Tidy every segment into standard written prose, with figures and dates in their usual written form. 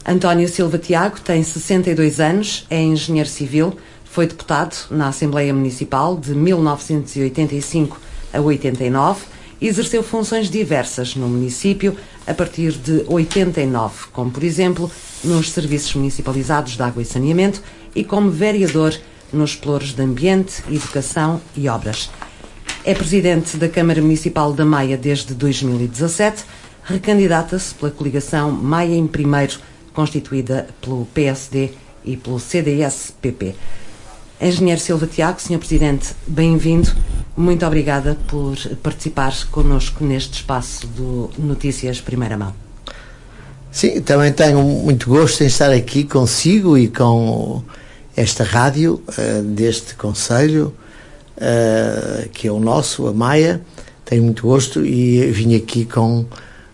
António Silva Tiago tem 62 anos, é engenheiro civil, foi deputado na Assembleia Municipal de 1985 a 89, exerceu funções diversas no município a partir de 89, como por exemplo nos serviços municipalizados de água e saneamento e como vereador nos pelouros de ambiente, educação e obras. É presidente da Câmara Municipal da Maia desde 2017, recandidata-se pela coligação Maia em Primeiro, constituída pelo PSD e pelo CDS-PP. Engenheiro Silva Tiago, Sr. Presidente, bem-vindo. Muito obrigada por participar connosco neste espaço do Notícias Primeira Mão. Sim, também tenho muito gosto em estar aqui consigo e com esta rádio deste concelho, que é o nosso, a Maia. Tenho muito gosto e vim aqui com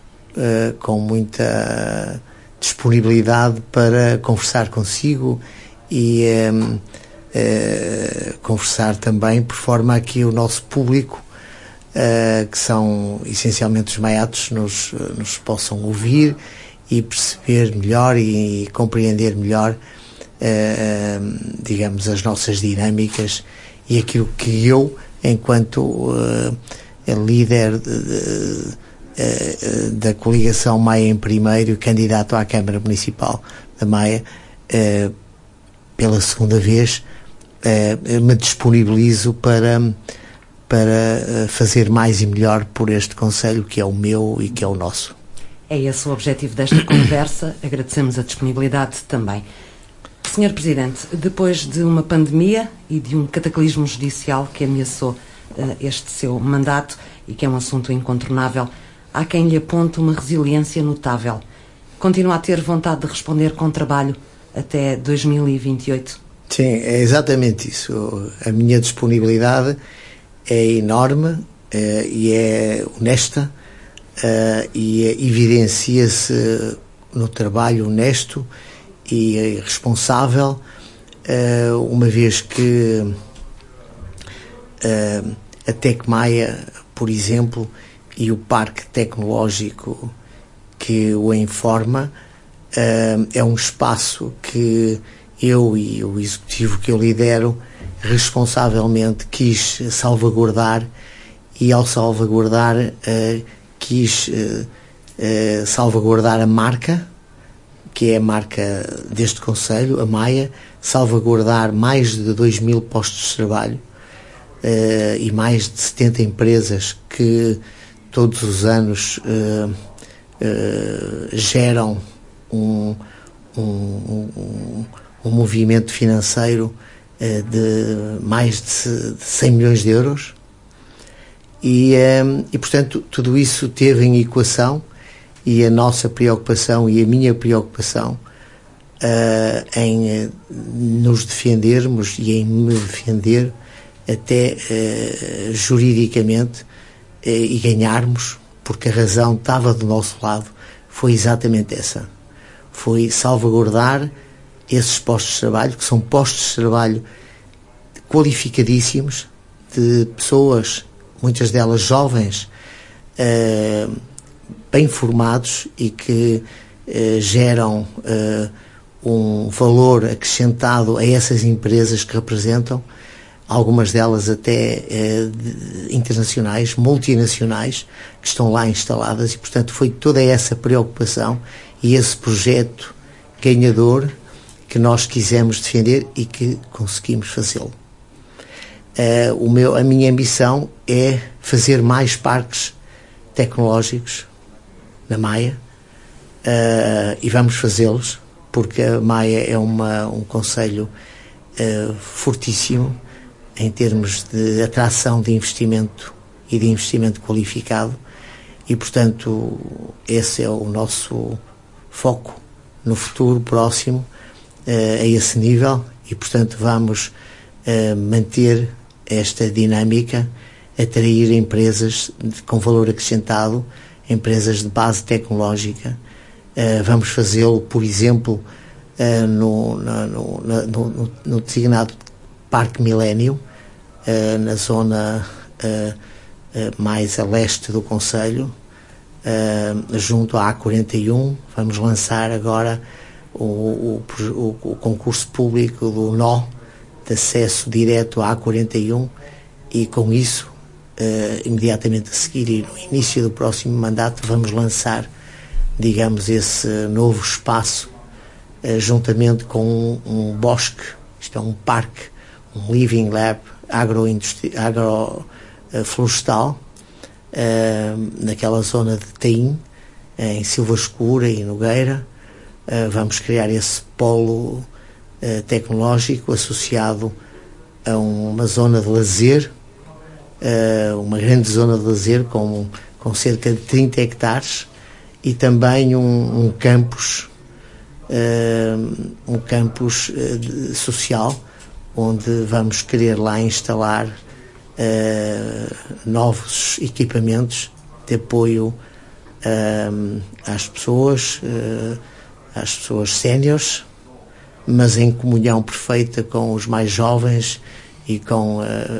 muita disponibilidade para conversar consigo e conversar também por forma a que o nosso público, que são essencialmente os maiatos, nos possam ouvir e perceber melhor e compreender melhor, digamos, as nossas dinâmicas e aquilo que eu, enquanto líder da coligação Maia em Primeiro, candidato à Câmara Municipal da Maia, pela segunda vez, me disponibilizo para fazer mais e melhor por este concelho que é o meu e que é o nosso. É esse o objetivo desta conversa. Agradecemos a disponibilidade também. Sr. Presidente, depois de uma pandemia e de um cataclismo judicial que ameaçou este seu mandato e que é um assunto incontornável, há quem lhe aponte uma resiliência notável. Continua a ter vontade de responder com trabalho até 2028? Sim, é exatamente isso. A minha disponibilidade é enorme e é honesta e evidencia-se no trabalho honesto e responsável, uma vez que a Tecmaia, por exemplo, e o parque tecnológico que o informa, é um espaço que eu e o executivo que eu lidero responsavelmente quis salvaguardar e, ao salvaguardar, quis salvaguardar a marca, que é a marca deste concelho, a Maia, salvaguardar mais de 2.000 postos de trabalho e mais de 70 empresas que todos os anos geram um movimento financeiro de mais de 100 milhões de euros e portanto tudo isso teve em equação, e a nossa preocupação e a minha preocupação em nos defendermos e em me defender até juridicamente e ganharmos, porque a razão estava do nosso lado, foi exatamente essa. Foi salvaguardar esses postos de trabalho, que são postos de trabalho qualificadíssimos, de pessoas, muitas delas jovens, bem formados e que geram um valor acrescentado a essas empresas que representam, algumas delas até internacionais, multinacionais, que estão lá instaladas, e portanto foi toda essa preocupação e esse projeto ganhador que nós quisemos defender e que conseguimos fazê-lo. A minha ambição é fazer mais parques tecnológicos na Maia, e vamos fazê-los, porque a Maia é um concelho fortíssimo em termos de atração de investimento e de investimento qualificado, e portanto esse é o nosso foco no futuro próximo, a esse nível, e portanto vamos manter esta dinâmica, atrair empresas com valor acrescentado, empresas de base tecnológica. Vamos fazê-lo, por exemplo, no designado Parque Milênio, na zona mais a leste do concelho, junto à A41. Vamos lançar agora o concurso público do nó de acesso direto à A41 e com isso, imediatamente a seguir e no início do próximo mandato, vamos lançar, digamos, esse novo espaço juntamente com um bosque, isto é um parque, um living lab agroflorestal, naquela zona de Taim, em Silva Escura e Nogueira. Vamos criar esse polo tecnológico associado a uma zona de lazer, uma grande zona de lazer com cerca de 30 hectares e também um campus social, onde vamos querer lá instalar novos equipamentos de apoio às pessoas séniores, mas em comunhão perfeita com os mais jovens e com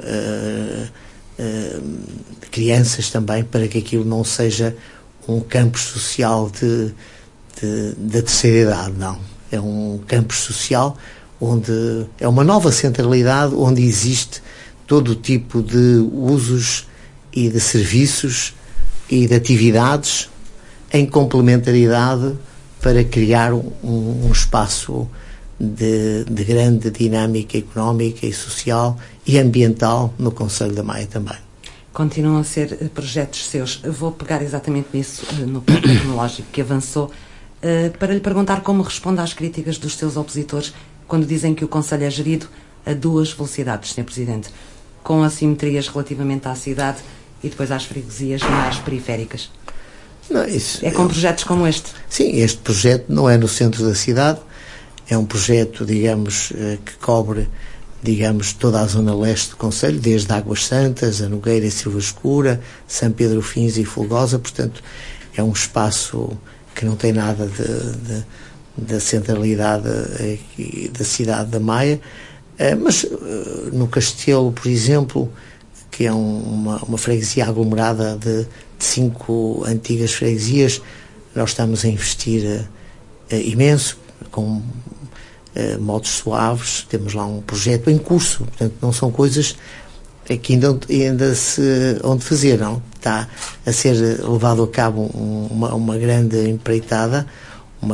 crianças também, para que aquilo não seja um campus social da terceira idade, não. É um campus social onde é uma nova centralidade, onde existe todo o tipo de usos e de serviços e de atividades em complementaridade para criar um espaço de grande dinâmica económica e social e ambiental no Concelho da Maia também. Continuam a ser projetos seus. Vou pegar exatamente nisso, no ponto tecnológico que avançou, para lhe perguntar como responde às críticas dos seus opositores quando dizem que o Concelho é gerido a duas velocidades, Sr. Presidente, com assimetrias relativamente à cidade e depois às freguesias mais periféricas. Não, com projetos como este? Sim, este projeto não é no centro da cidade, é um projeto, digamos, que cobre, digamos, toda a zona leste do Concelho, desde Águas Santas, a Nogueira e Silva Escura, São Pedro Fins e Folgosa. Portanto, é um espaço que não tem nada da centralidade da cidade da Maia, mas no Castelo, por exemplo, que é uma freguesia aglomerada de 5 antigas freguesias, nós estamos a investir imenso, com modos suaves. Temos lá um projeto em curso, portanto não são coisas que ainda se onde fazer, não. Está a ser levado a cabo uma grande empreitada, um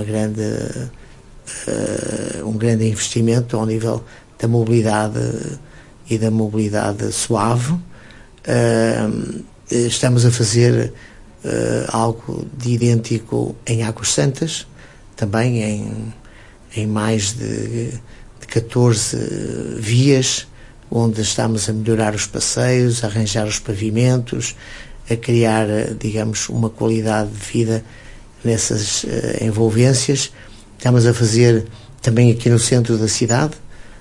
grande investimento ao nível da mobilidade e da mobilidade suave. Estamos a fazer algo de idêntico em Águas Santas, também em mais de 14 vias, onde estamos a melhorar os passeios, a arranjar os pavimentos, a criar, digamos, uma qualidade de vida nessas envolvências. Estamos a fazer também aqui no centro da cidade,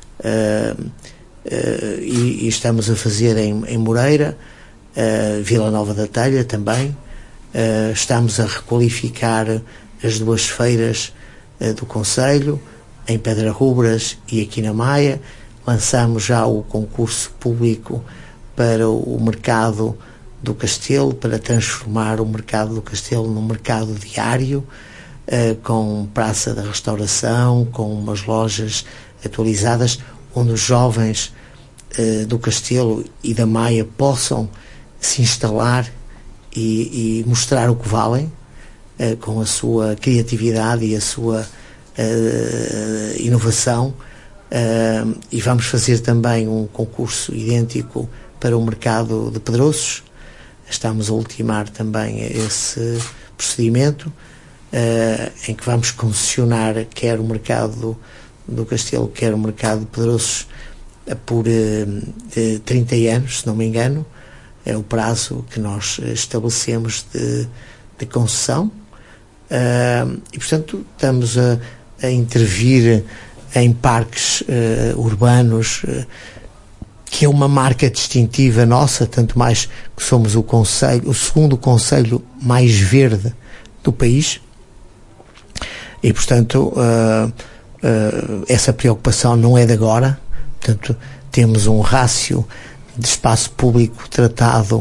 e estamos a fazer em Moreira, Vila Nova da Telha também. Estamos a requalificar as 2 feiras do Concelho, em Pedra Rubras e aqui na Maia. Lançamos já o concurso público para o mercado do Castelo, para transformar o mercado do Castelo num mercado diário, com praça da restauração, com umas lojas atualizadas, onde os jovens do Castelo e da Maia possam se instalar e mostrar o que valem, com a sua criatividade e a sua inovação. E vamos fazer também um concurso idêntico para o mercado de Pedroços. Estamos a ultimar também esse procedimento, em que vamos concessionar quer o mercado do Castelo, quer o mercado de Pedroços, por 30 anos, se não me engano. É o prazo que nós estabelecemos de concessão, e portanto estamos a intervir em parques urbanos, que é uma marca distintiva nossa, tanto mais que somos o segundo concelho mais verde do país, e portanto essa preocupação não é de agora. Portanto, temos um rácio de espaço público tratado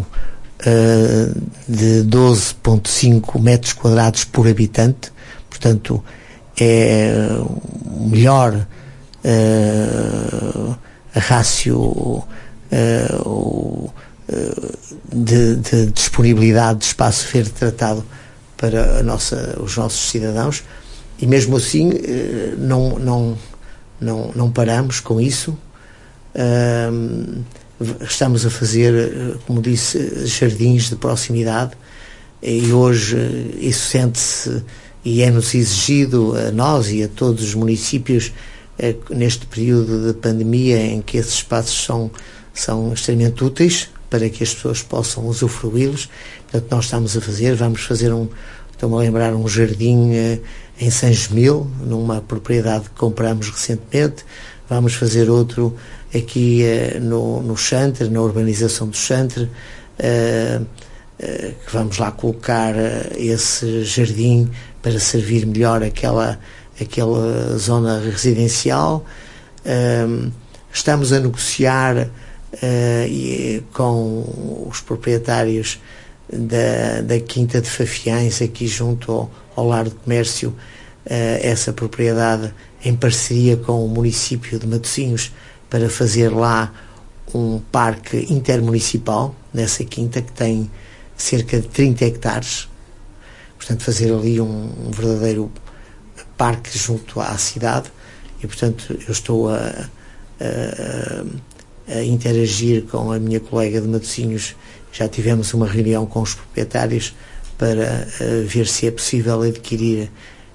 de 12,5 metros quadrados por habitante. Portanto, é melhor a rácio de disponibilidade de espaço verde tratado para os nossos cidadãos, e mesmo assim não paramos com isso. Estamos a fazer, como disse, jardins de proximidade, e hoje isso sente-se e é-nos exigido a nós e a todos os municípios neste período de pandemia, em que esses espaços são extremamente úteis para que as pessoas possam usufruí-los. Portanto, nós vamos fazer estou-me a lembrar, um jardim em Sanjemil, numa propriedade que compramos recentemente. Vamos fazer outro aqui no Chantre, na urbanização do Chantre, que vamos lá colocar esse jardim para servir melhor aquela zona residencial. Estamos a negociar com os proprietários da Quinta de Fafiães, aqui junto ao Lar de Comércio, essa propriedade em parceria com o município de Matosinhos, para fazer lá um parque intermunicipal nessa quinta, que tem cerca de 30 hectares. Portanto, fazer ali um verdadeiro parque junto à cidade. E, portanto, eu estou a interagir com a minha colega de Matosinhos. Já tivemos uma reunião com os proprietários para ver se é possível adquirir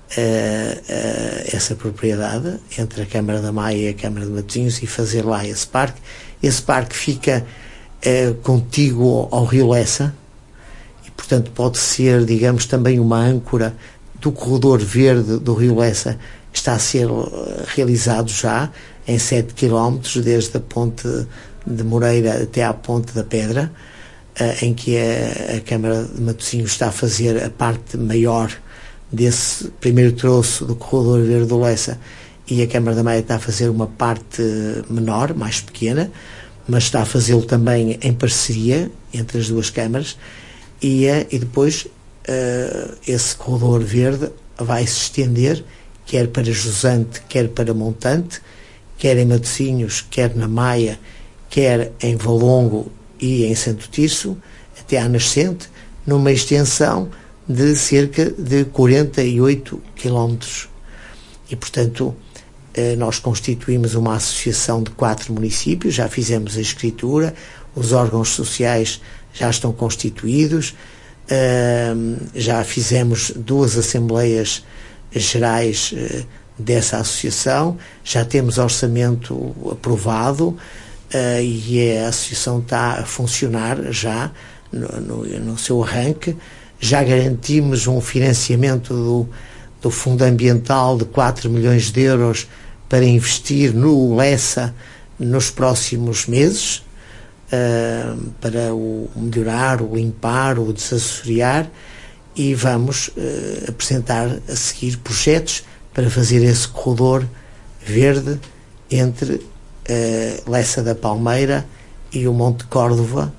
essa propriedade entre a Câmara da Maia e a Câmara de Matosinhos e fazer lá esse parque. Esse parque fica contíguo ao Rio Lessa e, portanto, pode ser, digamos, também uma âncora do corredor verde do Rio Lessa, que está a ser realizado já em 7 km, desde a Ponte de Moreira até à Ponte da Pedra, em que a Câmara de Matosinhos está a fazer a parte maior desse primeiro troço do corredor verde do Lessa, e a Câmara da Maia está a fazer uma parte menor, mais pequena, mas está a fazê-lo também em parceria entre as duas câmaras, e depois esse corredor verde vai se estender, quer para Jusante, quer para Montante, quer em Matosinhos, quer na Maia, quer em Valongo e em Santo Tirso, até à Nascente, numa extensão de cerca de 48 km. E, portanto, nós constituímos uma associação de 4 municípios, já fizemos a escritura, os órgãos sociais já estão constituídos, já fizemos 2 assembleias gerais dessa associação, já temos orçamento aprovado, e a associação está a funcionar já no seu arranque. Já garantimos um financiamento do Fundo Ambiental de 4 milhões de euros para investir no Lessa nos próximos meses, para o melhorar, o limpar, o desassorear, e vamos apresentar a seguir projetos para fazer esse corredor verde entre Lessa da Palmeira e o Monte Córdoba.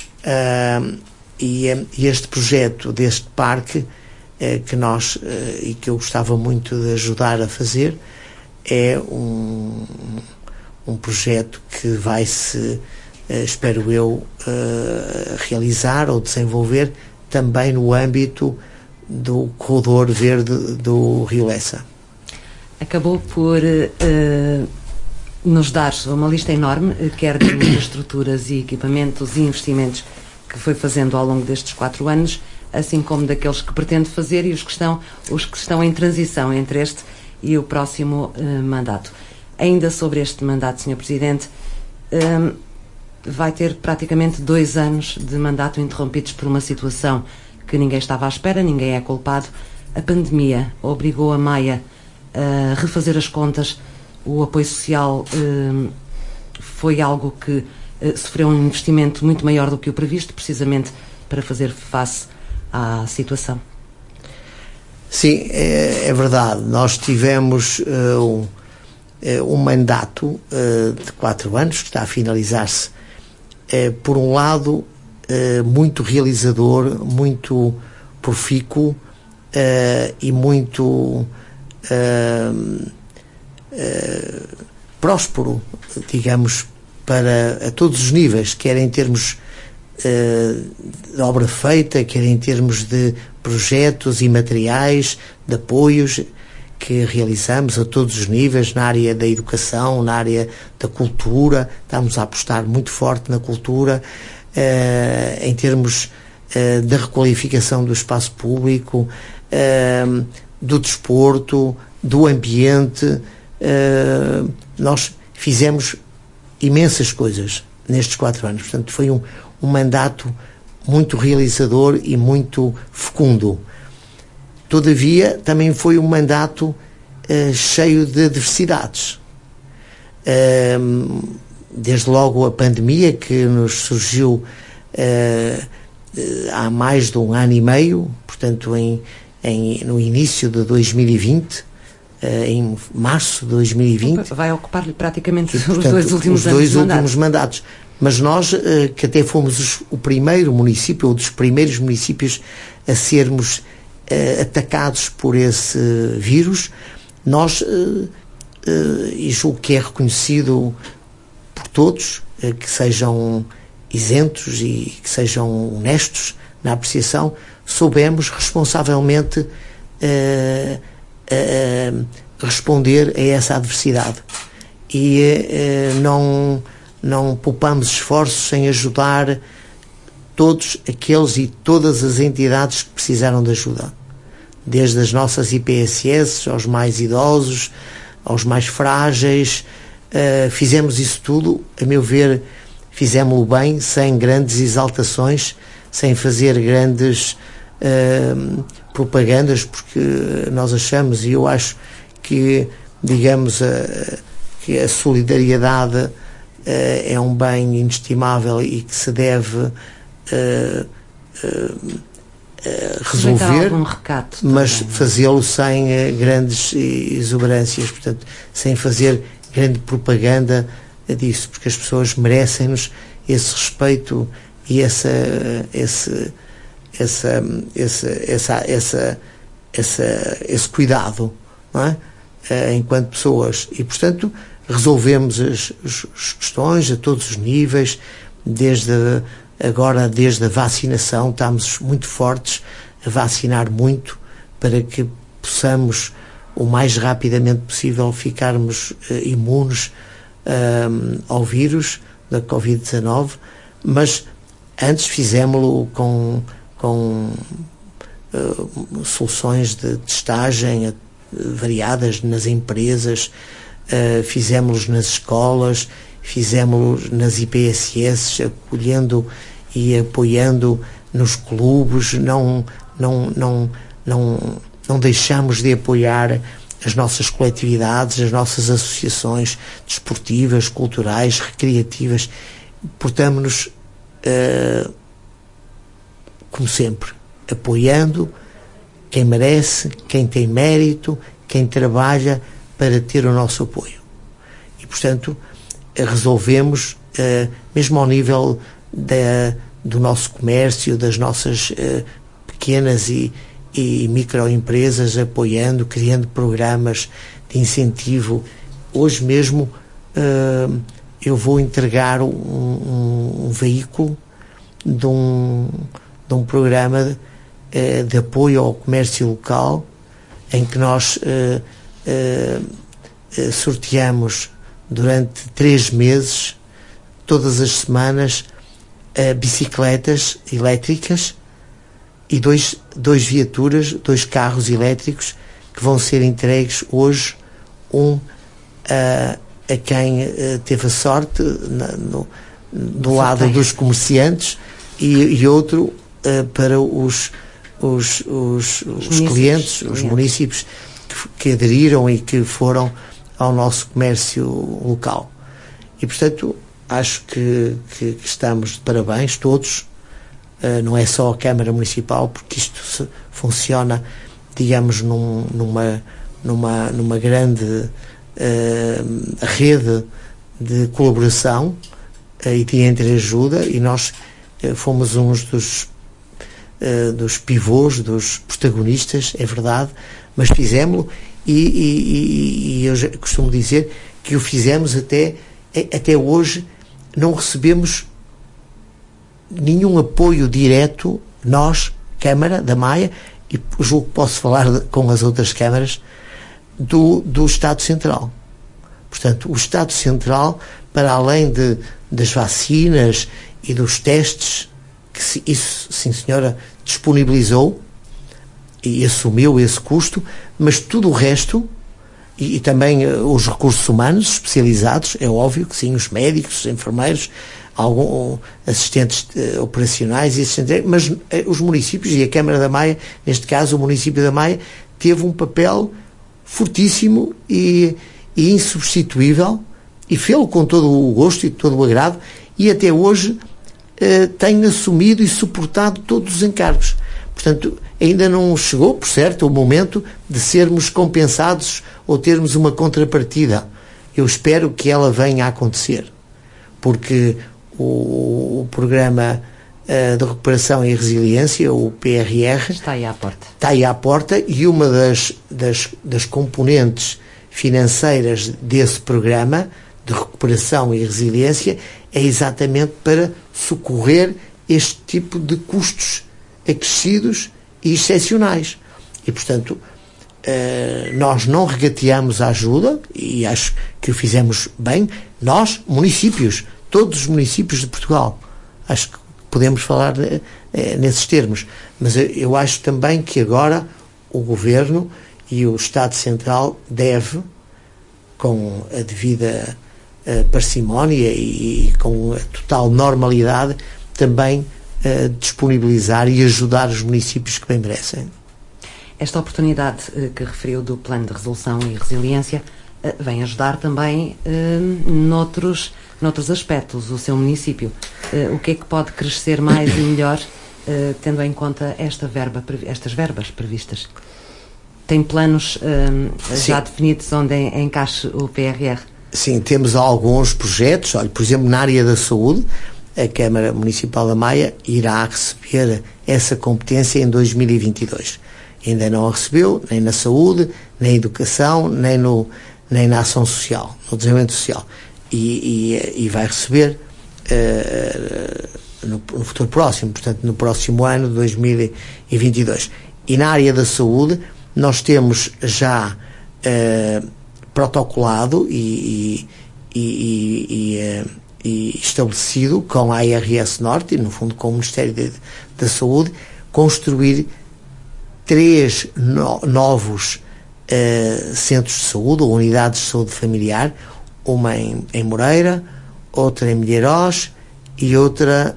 E este projeto deste parque que nós e que eu gostava muito de ajudar a fazer é um projeto que vai-se, espero eu, realizar ou desenvolver também no âmbito do corredor verde do Rio Lessa. Acabou por nos dar uma lista enorme, quer de infraestruturas e equipamentos e investimentos que foi fazendo ao longo destes 4 anos, assim como daqueles que pretende fazer e os que estão em transição entre este e o próximo mandato. Ainda sobre este mandato, Sr. Presidente, vai ter praticamente 2 anos de mandato interrompidos por uma situação que ninguém estava à espera, ninguém é culpado. A pandemia obrigou a Maia a refazer as contas, o apoio social foi algo que sofreu um investimento muito maior do que o previsto, precisamente para fazer face à situação. Sim, é verdade. Nós tivemos um mandato de 4 anos, que está a finalizar-se, por um lado, muito realizador, muito profícuo e muito próspero, digamos, para a todos os níveis, quer em termos de obra feita, quer em termos de projetos e materiais, de apoios que realizamos a todos os níveis, na área da educação, na área da cultura. Estamos a apostar muito forte na cultura, em termos da requalificação do espaço público, do desporto, do ambiente. Nós fizemos imensas coisas nestes 4 anos. Portanto, foi um mandato muito realizador e muito fecundo. Todavia, também foi um mandato cheio de adversidades. Desde logo a pandemia, que nos surgiu há mais de 1 ano e meio, portanto, no início de 2020, em março de 2020. Vai ocupar-lhe praticamente portanto, os 2 últimos anos. Os 2 últimos últimos mandatos. Mas nós, que até fomos o primeiro município, ou dos primeiros municípios a sermos atacados por esse vírus, nós, e julgo que é reconhecido por todos, que sejam isentos e que sejam honestos na apreciação, soubemos responsavelmente responder a essa adversidade. E não poupamos esforços em ajudar todos aqueles e todas as entidades que precisaram de ajuda. Desde as nossas IPSS, aos mais idosos, aos mais frágeis. Fizemos isso tudo, a meu ver, fizemos-lo bem, sem grandes exaltações, sem fazer grandes propagandas, porque nós achamos, e eu acho que, digamos, que a solidariedade é um bem inestimável e que se deve resolver, mas fazê-lo sem grandes exuberâncias, portanto, sem fazer grande propaganda disso, porque as pessoas merecem-nos esse respeito e esse cuidado, não é? Enquanto pessoas. E, portanto, resolvemos as questões a todos os níveis, desde a vacinação. Estamos muito fortes a vacinar muito para que possamos, o mais rapidamente possível, ficarmos imunes ao vírus da Covid-19, mas antes fizemos-lo com soluções de testagem variadas nas empresas, fizemos-los nas escolas, fizemos-los nas IPSS, acolhendo e apoiando nos clubes. Não deixamos de apoiar as nossas coletividades, as nossas associações desportivas, culturais, recreativas. Portamos-nos, como sempre, apoiando quem merece, quem tem mérito, quem trabalha para ter o nosso apoio. E, portanto, resolvemos, mesmo ao nível do nosso comércio, das nossas pequenas e microempresas, apoiando, criando programas de incentivo. Hoje mesmo eu vou entregar um veículo de um programa de apoio ao comércio local, em que nós sorteamos durante 3 meses, todas as semanas, bicicletas elétricas e 2 viaturas, 2 carros elétricos, que vão ser entregues hoje, a quem teve a sorte do lado dos comerciantes e outro para os clientes, os municípios que aderiram e que foram ao nosso comércio local. E, portanto, acho que estamos de parabéns todos, não é só a Câmara Municipal, porque isto funciona, digamos, numa grande rede de colaboração e de entreajuda, e nós fomos uns dos pivôs, dos protagonistas, é verdade, mas fizemos-lo, e eu já costumo dizer que o fizemos até hoje. Não recebemos nenhum apoio direto, nós, Câmara da Maia, e julgo que posso falar com as outras câmaras, do Estado Central. Portanto, o Estado Central, para além das vacinas e dos testes, que isso, sim senhora, disponibilizou e assumiu esse custo, mas tudo o resto, e também os recursos humanos especializados, é óbvio que sim, os médicos, os enfermeiros, assistentes operacionais, mas os municípios, e a Câmara da Maia, neste caso o município da Maia, teve um papel fortíssimo e insubstituível, e fê-lo com todo o gosto e todo o agrado, e até hoje tem assumido e suportado todos os encargos. Portanto, ainda não chegou, por certo, o momento de sermos compensados ou termos uma contrapartida. Eu espero que ela venha a acontecer, porque o Programa de Recuperação e Resiliência, o PRR, está aí à porta. Está aí à porta, e uma das componentes financeiras desse programa de recuperação e resiliência é exatamente para socorrer este tipo de custos acrescidos e excepcionais. E, portanto, nós não regateamos a ajuda, e acho que o fizemos bem, nós, municípios, todos os municípios de Portugal. Acho que podemos falar nesses termos. Mas eu acho também que agora o Governo e o Estado Central deve, com a devida parcimónia e com a total normalidade, também disponibilizar e ajudar os municípios que bem merecem. Esta oportunidade que referiu do Plano de Resolução e Resiliência vem ajudar também noutros aspectos o seu município. O que é que pode crescer mais e melhor tendo em conta estas verbas previstas? Tem planos já definidos onde encaixe o PRR? Sim, temos alguns projetos. Olha, por exemplo, na área da saúde, a Câmara Municipal da Maia irá receber essa competência em 2022. Ainda não a recebeu, nem na saúde, nem na educação, nem na ação social, no desenvolvimento social. E vai receber no futuro próximo, portanto, no próximo ano, 2022. E na área da saúde, nós temos já protocolado e estabelecido com a ARS Norte, e no fundo com o Ministério da Saúde, construir 3 novos centros de saúde, ou unidades de saúde familiar, uma em Moreira, outra em Milheiros e outra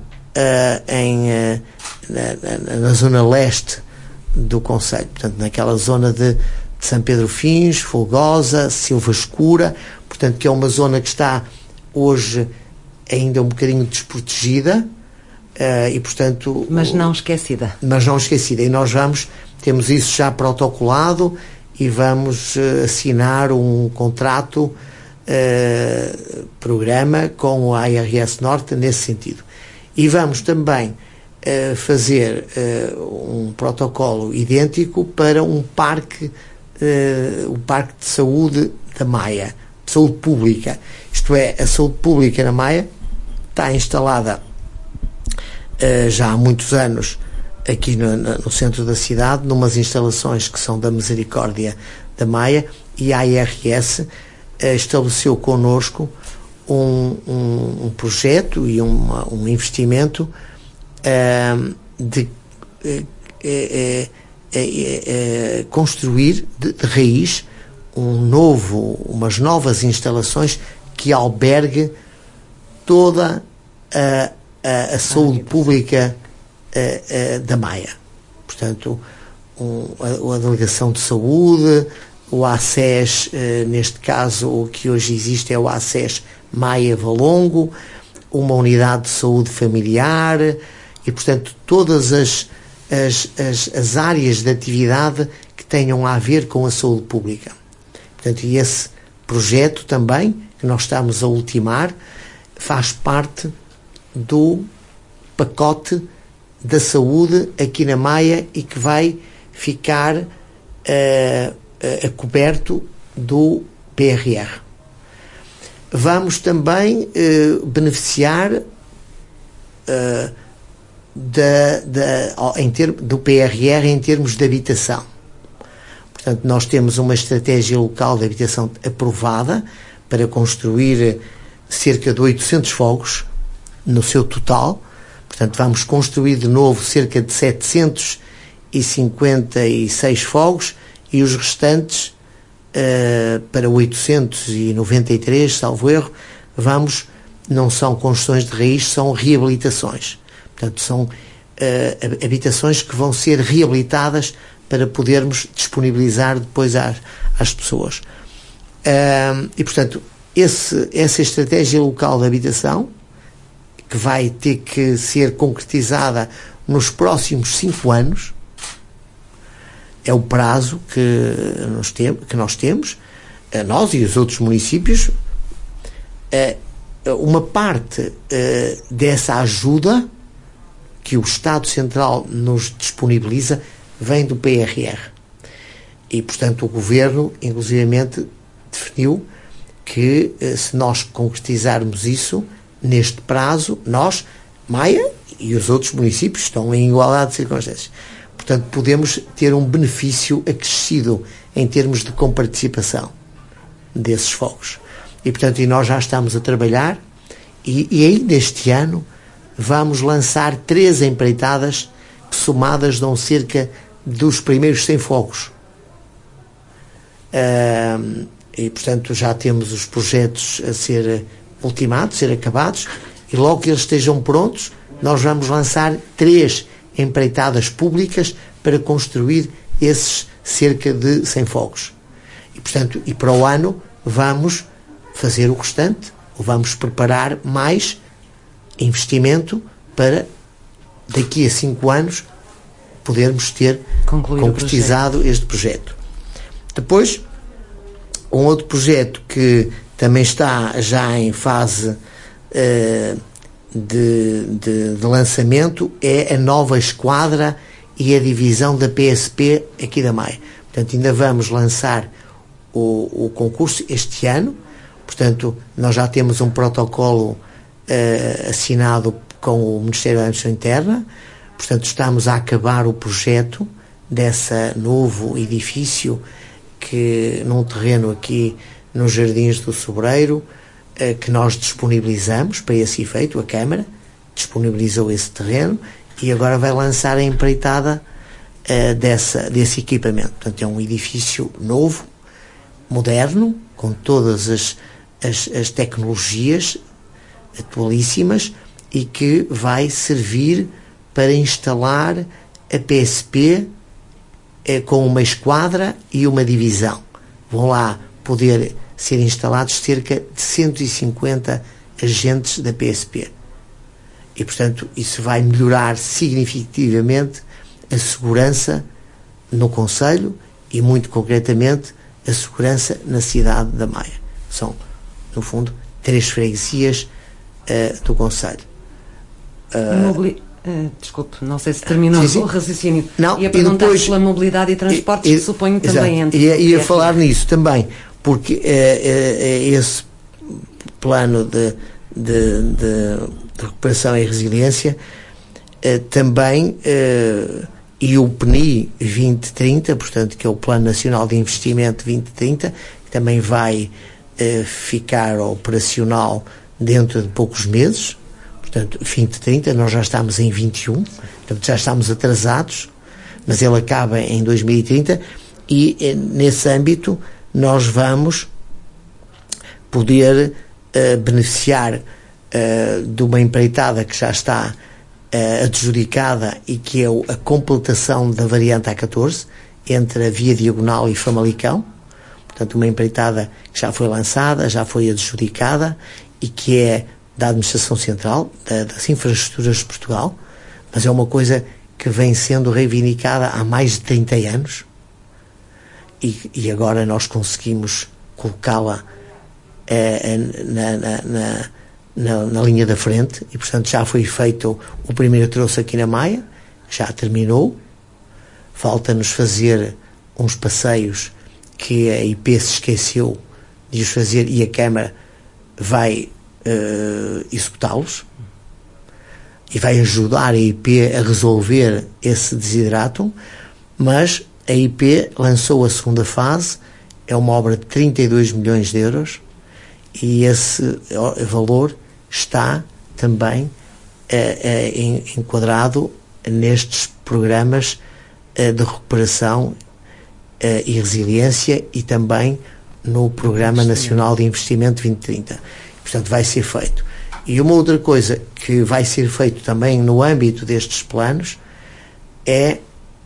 na zona leste do concelho, portanto naquela zona de São Pedro Fins, Folgosa, Silva Escura, portanto que é uma zona que está hoje ainda um bocadinho desprotegida, e portanto... Mas não esquecida. E nós temos isso já protocolado e vamos assinar um contrato, programa com a ARS Norte nesse sentido. E vamos também fazer um protocolo idêntico para o Parque de Saúde da Maia, de saúde pública. Isto é, a saúde pública na Maia está instalada já há muitos anos aqui no centro da cidade, numas instalações que são da Misericórdia da Maia, e a ARS estabeleceu connosco um projeto e um investimento de construir de raiz umas novas instalações que albergue toda a saúde pública da Maia. Portanto, a Delegação de Saúde, o ACES, neste caso o que hoje existe é o ACES Maia Valongo, uma unidade de saúde familiar, e portanto todas as áreas de atividade que tenham a ver com a saúde pública. Portanto, e esse projeto também, que nós estamos a ultimar, faz parte do pacote da saúde aqui na Maia, e que vai ficar coberto do PRR. Vamos também beneficiar do PRR em termos de habitação. Portanto, nós temos uma estratégia local de habitação aprovada para construir cerca de 800 fogos no seu total. Portanto, vamos construir de novo cerca de 756 fogos e os restantes, para 893, salvo erro, não são construções de raiz, são reabilitações. Portanto, são habitações que vão ser reabilitadas para podermos disponibilizar depois às pessoas. E, portanto, essa estratégia local de habitação, que vai ter que ser concretizada nos próximos 5 anos, é o prazo que nós temos, nós e os outros municípios. Uma parte dessa ajuda que o Estado Central nos disponibiliza vem do PRR. E, portanto, o Governo, inclusivamente, definiu que, se nós concretizarmos isso, neste prazo, nós, Maia e os outros municípios estão em igualdade de circunstâncias. Portanto, podemos ter um benefício acrescido em termos de comparticipação desses fogos. E, portanto, nós já estamos a trabalhar e ainda este ano vamos lançar 3 empreitadas que, somadas, dão cerca dos primeiros 100 fogos. E, portanto, já temos os projetos a ser ultimados, a ser acabados, e logo que eles estejam prontos, nós vamos lançar 3 empreitadas públicas para construir esses cerca de 100 fogos. E, portanto, para o ano vamos fazer o restante, ou vamos preparar mais investimento para daqui a 5 anos podermos ter concretizado este projeto. Depois, um outro projeto que também está já em fase de lançamento é a nova esquadra e a divisão da PSP aqui da Maia. Portanto, ainda vamos lançar o concurso este ano. Portanto, nós já temos um protocolo assinado com o Ministério da Administração Interna. Portanto, estamos a acabar o projeto desse novo edifício num terreno aqui nos Jardins do Sobreiro, que nós disponibilizamos para esse efeito. A Câmara disponibilizou esse terreno e agora vai lançar a empreitada desse equipamento. Portanto, é um edifício novo, moderno, com todas as tecnologias atualíssimas e que vai servir para instalar a PSP com uma esquadra e uma divisão. Vão lá poder ser instalados cerca de 150 agentes da PSP. E, portanto, isso vai melhorar significativamente a segurança no concelho e, muito concretamente, a segurança na cidade da Maia. São, no fundo, 3 freguesias do concelho. Desculpe, não sei se terminou o raciocínio. Não, ia perguntar pela mobilidade e transportes, que suponho também entre. Ia falar nisso também, porque esse plano de recuperação e resiliência também, e o PNI 2030, portanto, que é o Plano Nacional de Investimento 2030, que também vai ficar operacional dentro de poucos meses. Portanto, 2030, nós já estamos em 21, portanto já estamos atrasados, mas ele acaba em 2030 e nesse âmbito nós vamos poder beneficiar de uma empreitada que já está adjudicada e que é a completação da variante A14 entre a Via Diagonal e Famalicão. Portanto, uma empreitada que já foi lançada, já foi adjudicada e que é da Administração Central, das Infraestruturas de Portugal, mas é uma coisa que vem sendo reivindicada há mais de 30 anos e agora nós conseguimos colocá-la na linha da frente e, portanto, já foi feito o primeiro troço aqui na Maia, já terminou. Falta-nos fazer uns passeios que a IP se esqueceu de os fazer e a Câmara vai executá-los e vai ajudar a IP a resolver esse desidratum, mas a IP lançou a segunda fase, é uma obra de 32 milhões de euros e esse valor está também enquadrado nestes programas de recuperação e resiliência e também no Programa Nacional de Investimento 2030. Portanto, vai ser feito. E uma outra coisa que vai ser feito também no âmbito destes planos é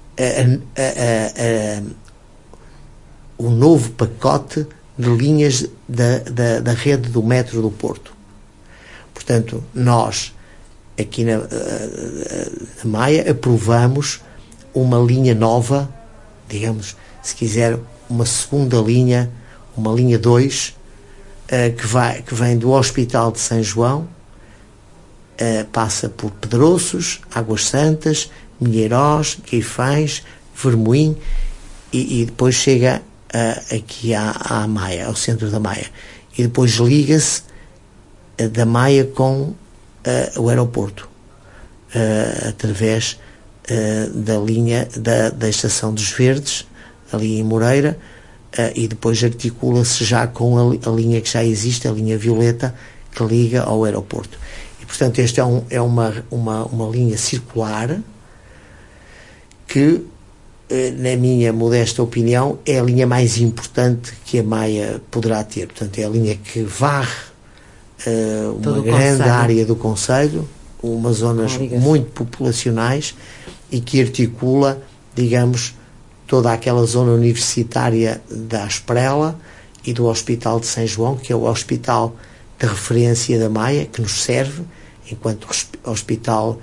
o novo pacote de linhas da rede do metro do Porto. Portanto, nós aqui na Maia aprovamos uma linha nova, digamos, se quiser, uma segunda linha, uma linha 2, que vem do Hospital de São João, passa por Pedroços, Águas Santas, Milheirós, Guifães, Vermoim e depois chega aqui à Maia, ao centro da Maia. E depois liga-se da Maia com o aeroporto, através da linha da Estação dos Verdes, ali em Moreira, e depois articula-se já com a linha que já existe, a linha violeta, que liga ao aeroporto. E, portanto, esta é uma linha circular que, na minha modesta opinião, é a linha mais importante que a Maia poderá ter. Portanto, é a linha que varre uma grande área do concelho, umas zonas muito populacionais e que articula, digamos, toda aquela zona universitária da Asprela e do Hospital de São João, que é o hospital de referência da Maia, que nos serve enquanto hospital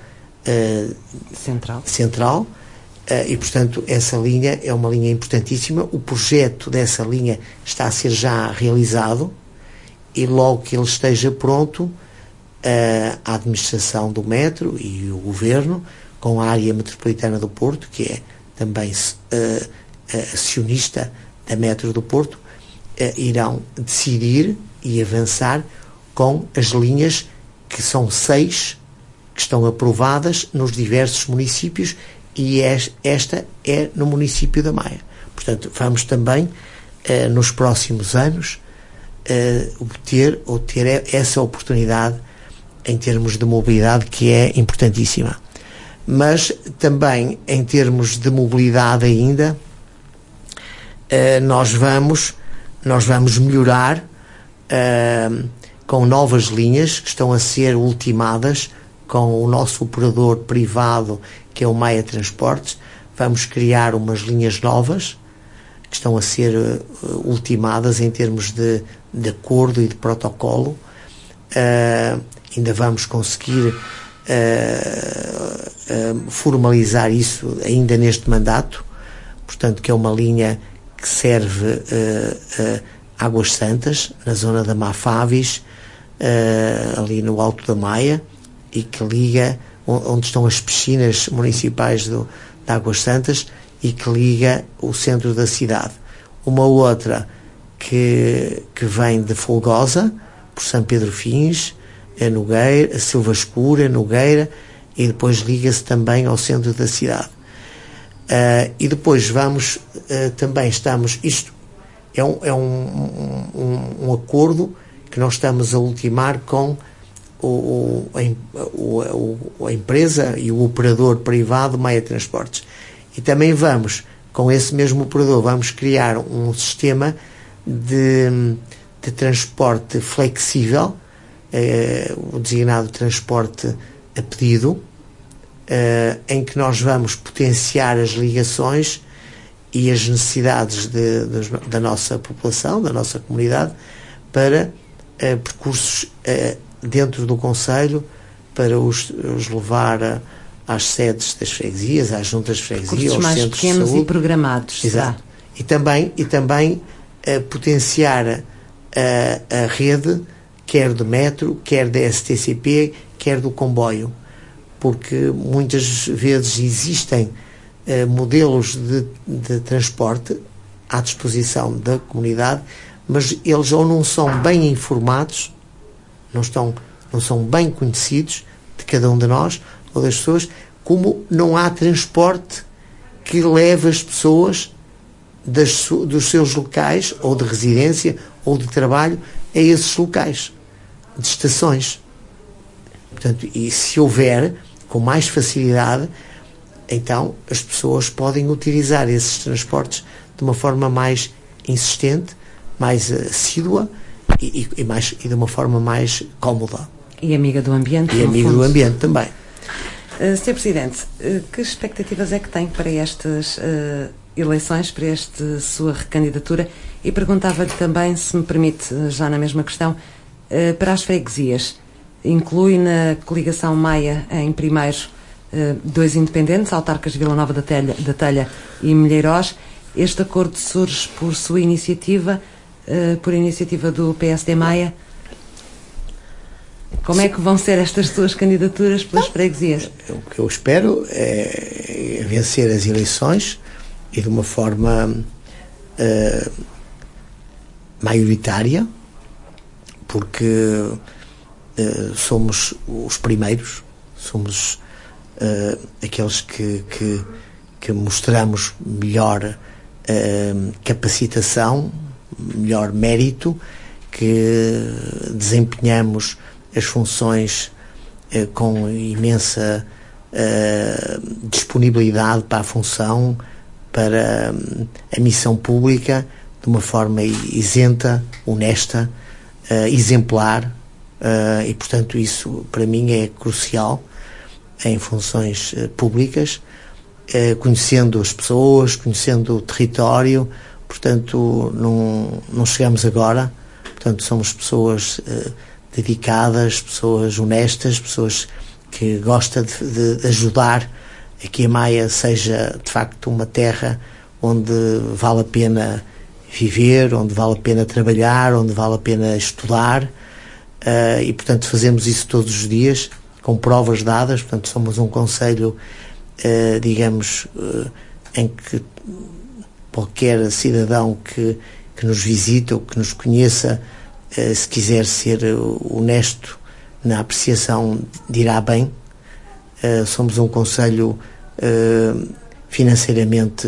central. E, portanto, essa linha é uma linha importantíssima. O projeto dessa linha está a ser já realizado e logo que ele esteja pronto, a administração do metro e o governo, com a área metropolitana do Porto, que é também acionista da Metro do Porto, irão decidir e avançar com as linhas, que são 6, que estão aprovadas nos diversos municípios, e esta é no município da Maia. Portanto, vamos também, nos próximos anos, ter essa oportunidade em termos de mobilidade, que é importantíssima. Mas também em termos de mobilidade ainda, nós vamos melhorar com novas linhas que estão a ser ultimadas com o nosso operador privado, que é o Maia Transportes. Vamos criar umas linhas novas que estão a ser ultimadas em termos de acordo e de protocolo. Ainda vamos conseguir formalizar isso ainda neste mandato, portanto, que é uma linha que serve Águas Santas, na zona da Mafavis, ali no Alto da Maia, e que liga onde estão as piscinas municipais de Águas Santas, e que liga o centro da cidade. Uma outra que vem de Folgosa, por São Pedro Fins, Nogueira, Silva Escura, Nogueira, e depois liga-se também ao centro da cidade. E depois vamos, também estamos, isto é um acordo que nós estamos a ultimar com a empresa e o operador privado Maia Transportes. E também vamos, com esse mesmo operador, vamos criar um sistema de transporte flexível, o designado transporte a pedido, em que nós vamos potenciar as ligações e as necessidades da nossa população, da nossa comunidade, para percursos dentro do concelho, para os levar às sedes das freguesias, às juntas de freguesia, aos mais centros pequenos de saúde. E programados. Exato. E também potenciar a rede, quer do metro, quer da STCP, quer do comboio, porque muitas vezes existem modelos de transporte à disposição da comunidade, mas eles ou não são bem informados, não são bem conhecidos de cada um de nós ou das pessoas, como não há transporte que leve as pessoas dos seus locais, ou de residência, ou de trabalho, a esses locais, de estações. Portanto, e se houver, com mais facilidade, então as pessoas podem utilizar esses transportes de uma forma mais insistente, mais assídua e de uma forma mais cómoda. E amiga do ambiente. E amiga do ambiente também. Sr. Presidente, que expectativas é que tem para estas eleições, para esta sua recandidatura? E perguntava-lhe também, se me permite, já na mesma questão, para as freguesias. Inclui na coligação Maia, em primeiro, 2 independentes, autarcas de Vila Nova da Telha e Milheirós. Este acordo surge por sua iniciativa, por iniciativa do PSD Maia. Como é que vão ser estas suas candidaturas pelas freguesias? O que eu espero é vencer as eleições e de uma forma maioritária, porque somos os primeiros, somos aqueles que mostramos melhor capacitação, melhor mérito, que desempenhamos as funções com imensa disponibilidade para a função, para a missão pública, de uma forma isenta, honesta, exemplar, e portanto isso para mim é crucial em funções públicas, conhecendo as pessoas, conhecendo o território. Portanto não chegamos agora, portanto somos pessoas dedicadas, pessoas honestas, pessoas que gostam de ajudar a que a Maia seja de facto uma terra onde vale a pena viver, onde vale a pena trabalhar, onde vale a pena estudar, e portanto fazemos isso todos os dias com provas dadas. Portanto somos um concelho, digamos, em que qualquer cidadão que nos visita ou que nos conheça, se quiser ser honesto na apreciação, dirá bem. Somos um concelho financeiramente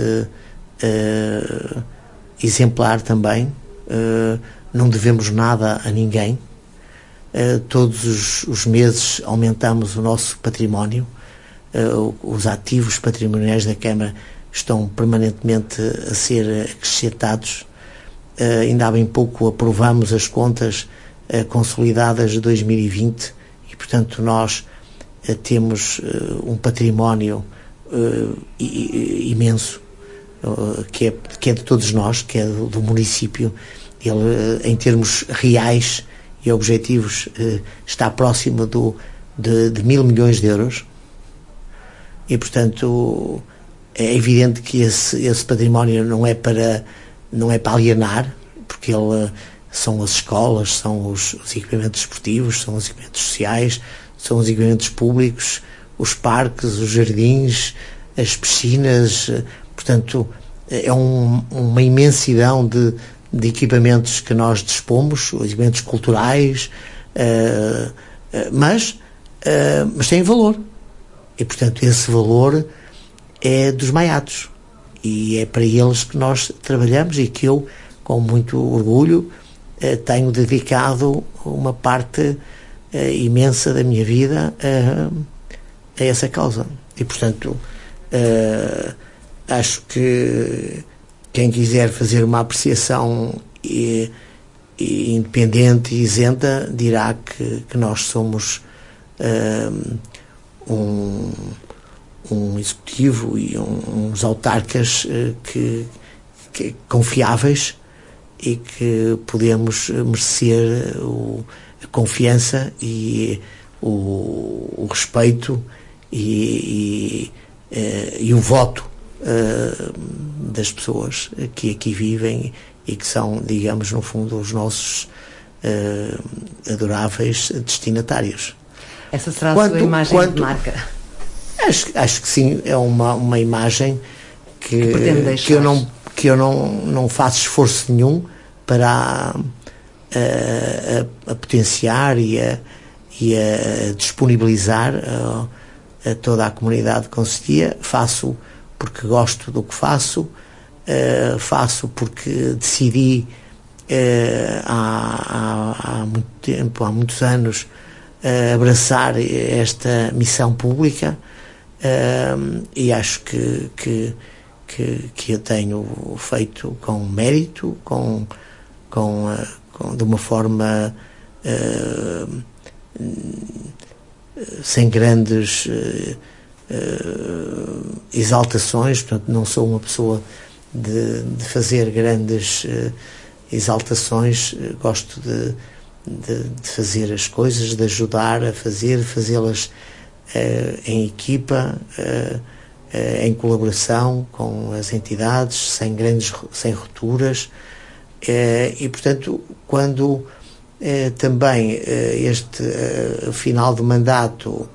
exemplar também, não devemos nada a ninguém, todos os meses aumentamos o nosso património, os ativos patrimoniais da Câmara estão permanentemente a ser acrescentados. Ainda há bem pouco aprovamos as contas consolidadas de 2020 e, portanto, nós temos um património imenso, que é de todos nós, que é do município. Ele, em termos reais e objetivos, está próximo de 1.000 milhões de euros e, portanto, é evidente que esse património não é para alienar, porque são as escolas, são os equipamentos esportivos, são os equipamentos sociais, são os equipamentos públicos, os parques, os jardins, as piscinas. Portanto, é uma imensidão de equipamentos que nós dispomos, equipamentos culturais, mas têm valor. E, portanto, esse valor é dos maiatos. E é para eles que nós trabalhamos e que eu, com muito orgulho, tenho dedicado uma parte imensa da minha vida a essa causa. E, portanto, acho que quem quiser fazer uma apreciação independente e isenta dirá que nós somos um executivo e uns autarcas que confiáveis e que podemos merecer a confiança e o respeito e o voto das pessoas que aqui vivem e que são, digamos, no fundo, os nossos adoráveis destinatários. Essa será a sua imagem de marca? Acho que sim, é uma imagem que que eu não faço esforço nenhum para a potenciar e a disponibilizar a toda a comunidade concelhia. Faço porque gosto do que faço, faço porque decidi há muito tempo, há muitos anos, abraçar esta missão pública, e acho que eu tenho feito com mérito, de uma forma sem grandes exaltações. Portanto, não sou uma pessoa de fazer grandes exaltações. Gosto de fazer as coisas, de ajudar a fazê-las em equipa, em colaboração com as entidades, sem rupturas, e portanto, quando também este final do mandato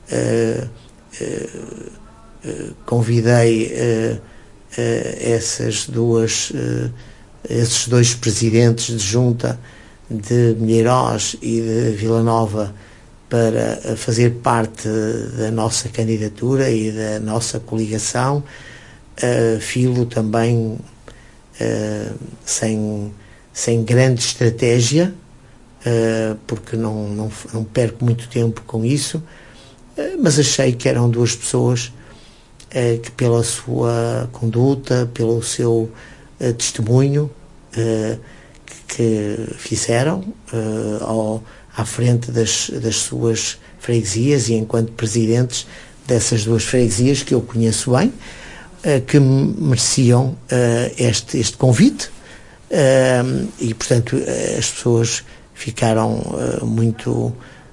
convidei esses dois presidentes de junta, de Milheiros e de Vila Nova, para fazer parte da nossa candidatura e da nossa coligação, filo também sem grande estratégia, porque não perco muito tempo com isso, mas achei que eram duas pessoas que, pela sua conduta, pelo seu testemunho que fizeram à frente das suas freguesias, e enquanto presidentes dessas duas freguesias que eu conheço bem, que mereciam este convite, e portanto as pessoas ficaram muito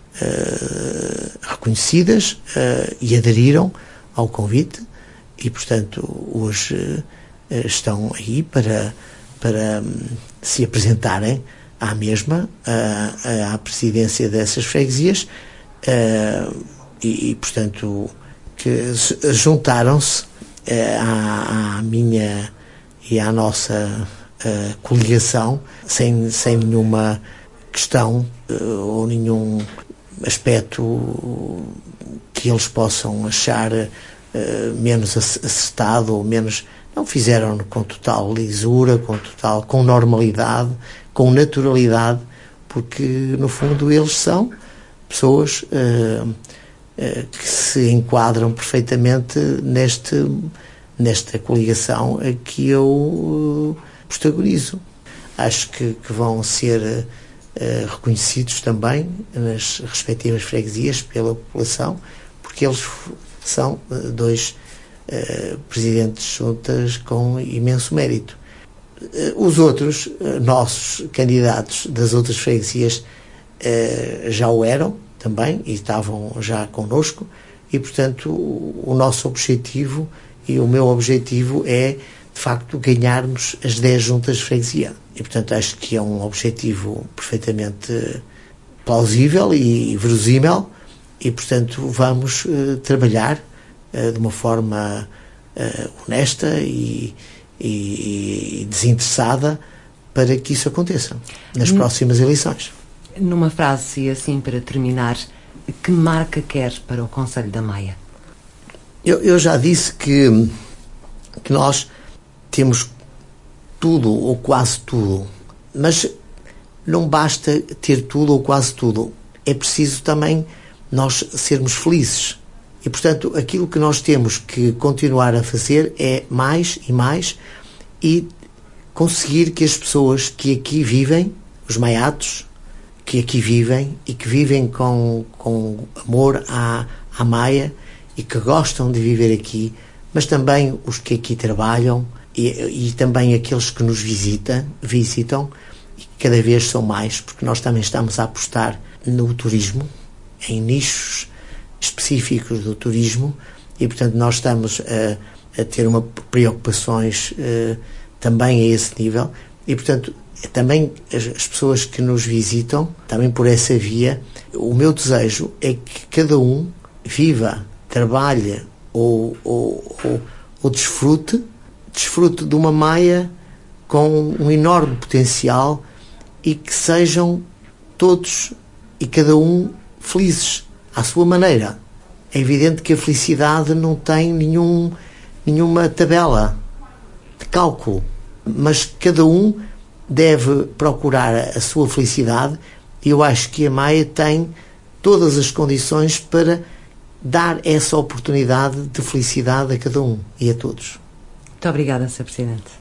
reconhecidas e aderiram ao convite, e portanto hoje estão aí para se apresentarem à mesma, à presidência dessas freguesias, e portanto que juntaram-se à minha e à nossa coligação sem nenhuma questão ou nenhum aspecto que eles possam achar menos acertado ou menos. Não, fizeram com total lisura, com normalidade, com naturalidade, porque no fundo eles são pessoas que se enquadram perfeitamente nesta coligação a que eu protagonizo. Acho que vão ser reconhecidos também nas respectivas freguesias pela população, porque eles são dois presidentes de juntas com imenso mérito. Os outros nossos candidatos das outras freguesias já o eram também e estavam já connosco, e portanto o nosso objetivo e o meu objetivo é de facto ganharmos as 10 juntas de freguesia, e portanto acho que é um objetivo perfeitamente plausível e verosímil, e portanto vamos trabalhar de uma forma honesta e desinteressada para que isso aconteça nas próximas eleições. Numa frase e assim para terminar, que marca quer para o Concelho da Maia? Eu já disse que nós temos tudo ou quase tudo, mas não basta ter tudo ou quase tudo, é preciso também nós sermos felizes. E, portanto, aquilo que nós temos que continuar a fazer é mais e mais, e conseguir que as pessoas que aqui vivem, os maiatos, que aqui vivem e que vivem com amor à Maia e que gostam de viver aqui, mas também os que aqui trabalham e também aqueles que nos visitam, e cada vez são mais, porque nós também estamos a apostar no turismo, em nichos específicos do turismo, e portanto nós estamos a ter preocupações também a esse nível, e portanto também as pessoas que nos visitam, também por essa via, o meu desejo é que cada um viva, trabalhe ou desfrute desfrute de uma Maia com um enorme potencial e que sejam todos e cada um felizes à sua maneira. É evidente que a felicidade não tem nenhuma tabela de cálculo, mas cada um deve procurar a sua felicidade e eu acho que a Maia tem todas as condições para dar essa oportunidade de felicidade a cada um e a todos. Muito obrigada, Sr. Presidente.